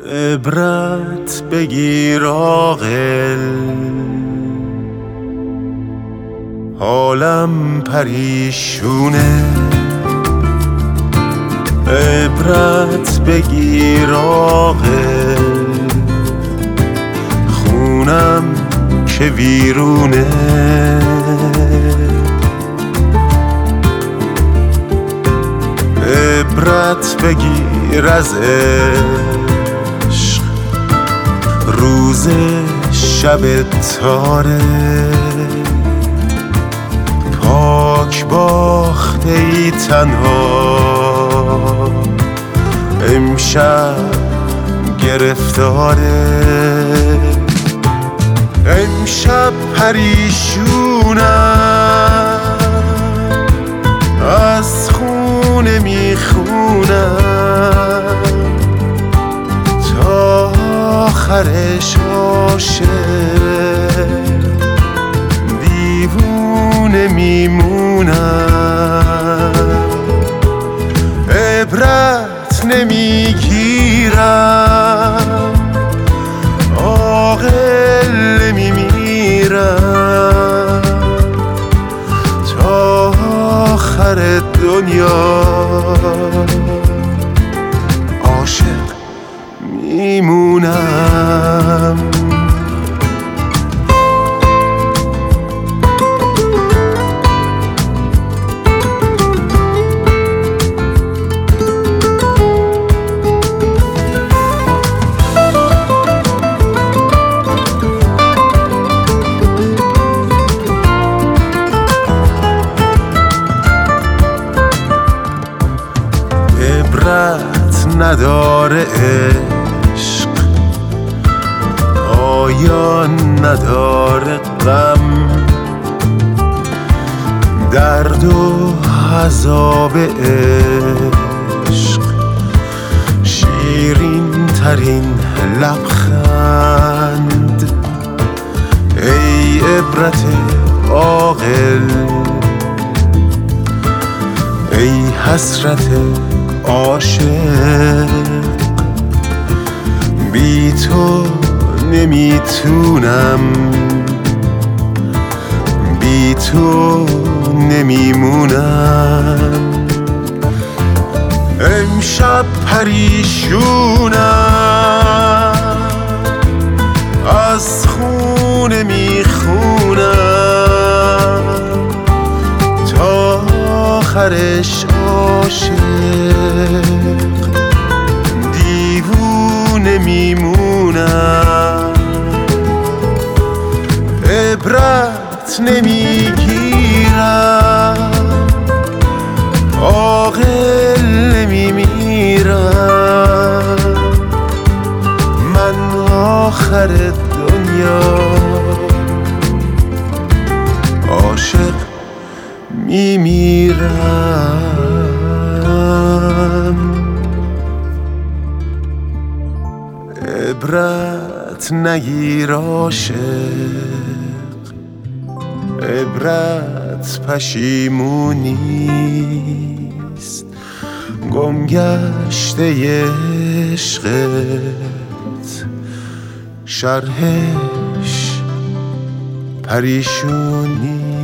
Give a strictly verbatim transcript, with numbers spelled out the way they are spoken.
عبرت بگیر عاقل، حالم پریشونه. عبرت بگیر عاقل، خونم که ویرونه. عبرت بگیر از عشق، روز شب تاره. پاک باخته ای تنها، امشب گرفتاره. امشب پریشونم، از خونه میخونم، تا آخرش عاشق دیوونه میمونم. عبرت نمیگیرم، عاقل نمیمیرم، تا آخر دنیا عاشق میمونم. عبرت نداره عشق، پایان نداره غم. درد و عذاب عشق، شیرین ترین لبخند. ای عبرت عاقل، ای حسرت عاشق، بی تو نمیتونم، بی تو نمیمونم. امشب پریشونم، از خونه میخونم، تا آخرش عاشق دیوونه میمونم. عبرت نمیگیرم، عاقل نمیمیرم، من آخر دنیا عاشق میمیرم. عبرت نگیر عاشق، عبرت پشیمونیست. گم گشته عشقت، شرحش پریشونی.